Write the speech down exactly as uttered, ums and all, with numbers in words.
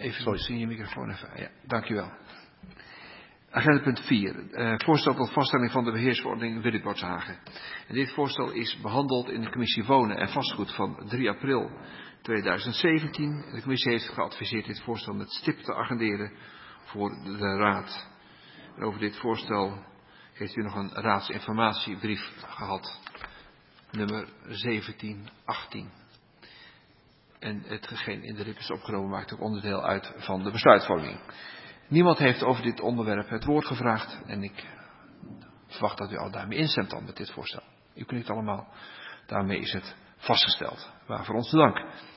Even misschien je microfoon even. Ja, dank u wel. Agenda punt vier. Uh, voorstel tot vaststelling van de beheersverordening Willibrordshagen. En dit voorstel is behandeld in de commissie Wonen en Vastgoed van drie april tweeduizend zeventien. De commissie heeft geadviseerd dit voorstel met stip te agenderen voor de raad. En over dit voorstel heeft u nog een raadsinformatiebrief gehad. Nummer zeventien achttien. En hetgeen in de R I P is opgenomen maakt ook onderdeel uit van de besluitvorming. Niemand heeft over dit onderwerp het woord gevraagd. En ik verwacht dat u al daarmee instemt dan met dit voorstel. U knikt allemaal. Daarmee is het vastgesteld. Waarvoor ons dank.